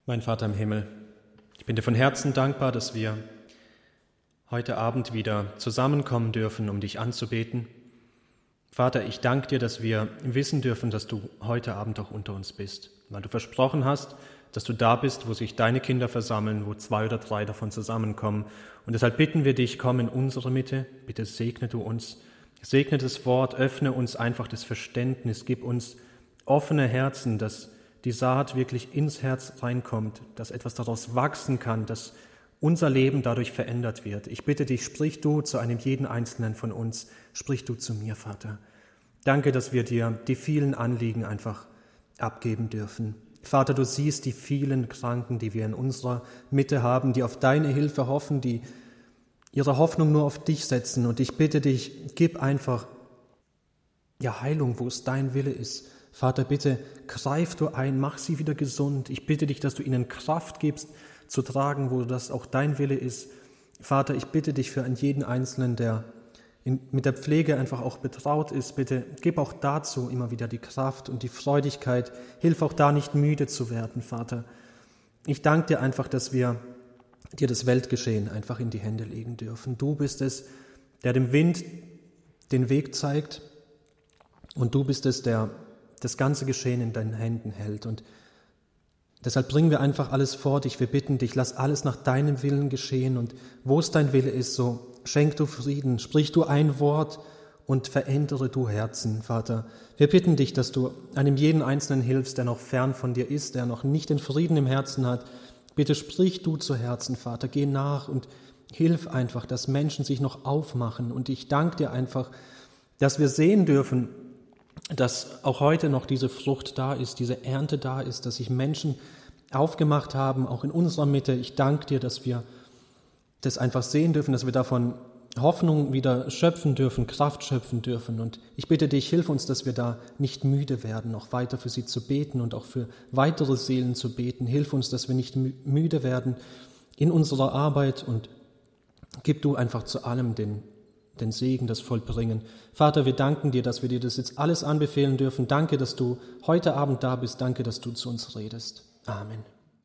Mein Vater im Himmel, ich bin dir von Herzen dankbar, dass wir heute Abend wieder zusammenkommen dürfen, um dich anzubeten. Vater, ich danke dir, dass wir wissen dürfen, dass du heute Abend auch unter uns bist, weil du versprochen hast, dass du da bist, wo sich deine Kinder versammeln, wo 2 oder 3 davon zusammenkommen. Und deshalb bitten wir dich, komm in unsere Mitte, bitte segne du uns, segne das Wort, öffne uns einfach das Verständnis, gib uns offene Herzen, dass die Saat wirklich ins Herz reinkommt, dass etwas daraus wachsen kann, dass unser Leben dadurch verändert wird. Ich bitte dich, sprich du zu einem jeden Einzelnen von uns, sprich du zu mir, Vater. Danke, dass wir dir die vielen Anliegen einfach abgeben dürfen. Vater, du siehst die vielen Kranken, die wir in unserer Mitte haben, die auf deine Hilfe hoffen, die ihre Hoffnung nur auf dich setzen. Und ich bitte dich, gib einfach Heilung, wo es dein Wille ist. Vater, bitte greif du ein, mach sie wieder gesund. Ich bitte dich, dass du ihnen Kraft gibst, zu tragen, wo das auch dein Wille ist. Vater, ich bitte dich für jeden Einzelnen, der mit der Pflege einfach auch betraut ist, bitte gib auch dazu immer wieder die Kraft und die Freudigkeit. Hilf auch da nicht müde zu werden, Vater. Ich danke dir einfach, dass wir dir das Weltgeschehen einfach in die Hände legen dürfen. Du bist es, der dem Wind den Weg zeigt, und du bist es, der das ganze Geschehen in deinen Händen hält. Und deshalb bringen wir einfach alles vor dich. Wir bitten dich, lass alles nach deinem Willen geschehen. Und wo es dein Wille ist, so schenk du Frieden, sprich du ein Wort und verändere du Herzen, Vater. Wir bitten dich, dass du einem jeden Einzelnen hilfst, der noch fern von dir ist, der noch nicht den Frieden im Herzen hat. Bitte sprich du zu Herzen, Vater. Geh nach und hilf einfach, dass Menschen sich noch aufmachen. Und ich danke dir einfach, dass wir sehen dürfen, dass auch heute noch diese Frucht da ist, diese Ernte da ist, dass sich Menschen aufgemacht haben, auch in unserer Mitte. Ich danke dir, dass wir das einfach sehen dürfen, dass wir davon Hoffnung wieder schöpfen dürfen, Kraft schöpfen dürfen. Und ich bitte dich, hilf uns, dass wir da nicht müde werden, noch weiter für sie zu beten und auch für weitere Seelen zu beten. Hilf uns, dass wir nicht müde werden in unserer Arbeit, und gib du einfach zu allem den Segen, das Vollbringen. Vater, wir danken dir, dass wir dir das jetzt alles anbefehlen dürfen. Danke, dass du heute Abend da bist. Danke, dass du zu uns redest. Amen.